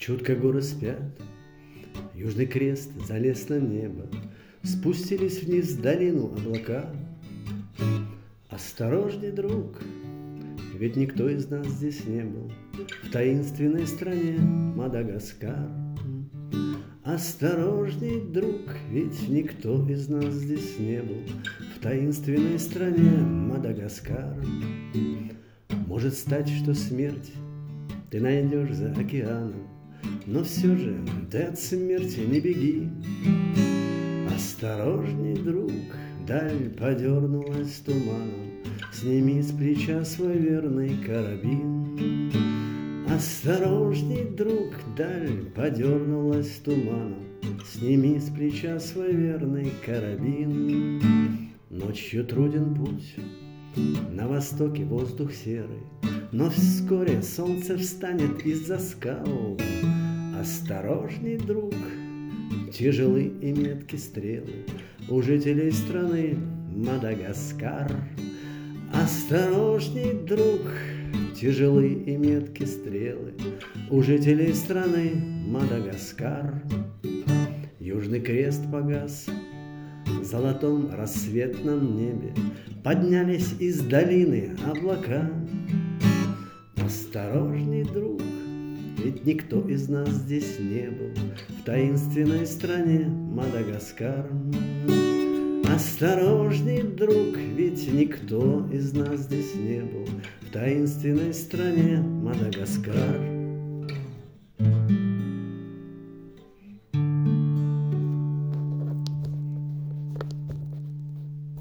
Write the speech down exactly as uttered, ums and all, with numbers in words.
Чутко горы спят, Южный крест залез на небо, Спустились вниз в долину облака. Осторожней, друг, ведь никто из нас здесь не был В таинственной стране Мадагаскар. Осторожней, друг, ведь никто из нас здесь не был В таинственной стране Мадагаскар. Может стать, что смерть ты найдешь за океаном, но все же ты от смерти не беги. Осторожней, друг, даль подернулась туманом, Сними с плеча свой верный карабин. Осторожней, друг, даль подернулась туманом, Сними с плеча свой верный карабин. Ночью труден путь, на востоке воздух серый, но вскоре солнце встанет из-за скал. Осторожней, друг, тяжелы и метки стрелы у жителей страны Мадагаскар. Осторожней, друг, тяжелы и метки стрелы у жителей страны Мадагаскар. Южный крест погас в золотом рассветном небе, Поднялись из долины облака. Осторожней, друг, ведь никто из нас здесь не был В таинственной стране Мадагаскар. Осторожней, друг, ведь никто из нас здесь не был В таинственной стране Мадагаскар.